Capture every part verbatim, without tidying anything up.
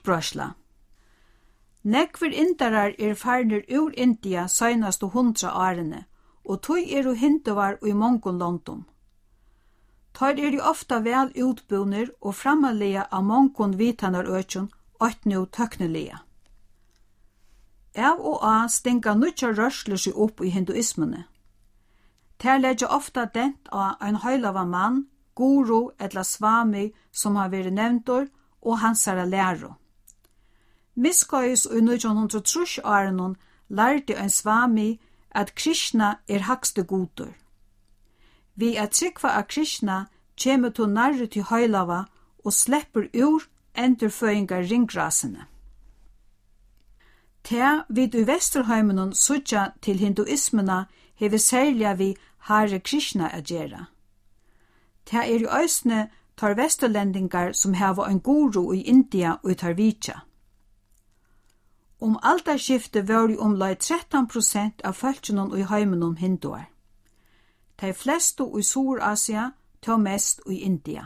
Útbreiðsla. Nekvir indarar er farnir ur India seinastu hundra årene, og tøy eru hinduvar i mongon londum. Tøy eru ofta vel utbunir og framalega av mongon vitanarøkjun, og nu tøknelega. Av og a stinga nutja rørsler seg opp i hinduismene. Ter leggja ofta dent av ein høylava mann, guru eller svami som har vært nevntor, og hansara læro. Miskøys i nítjan hundrað og trýss årenun lærte ein svami at Krishna er hakste godur. Vi at trykva av Krishna kjemur to nærri til høylava og slepper ur endurføyngar ringrasene. Ta vid i Vesterheimenun suttja til hinduismena hever særlig vi Hare Krishna a gjera. Ta er jo øysne tar vesterlendingar som hava ein guru i India og i Tarvitja. Om aldarskiftet var jo omlai trettan prosent av fölkjennom i heimennom hinduar. De fleste i Sur-Asia, ta mest i India.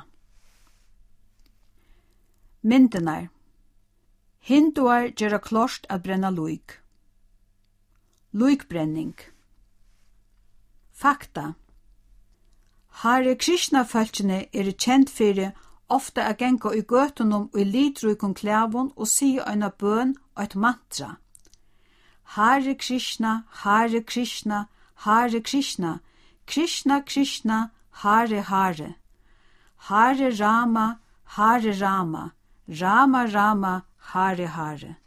Myndenar. Hinduar gjør klart at brenna luik. Luikbrenning. Fakta. Hare Krishna-fölkjene er kjent fyrir ofta a genga i gøtunum og i litrukun klævun og sier eina bøn og et mantra. Hare Krishna, Hare Krishna, Hare Krishna, Krishna Krishna, Hare Hare. Hare Rama, Hare Rama, Rama Rama, Hare Hare.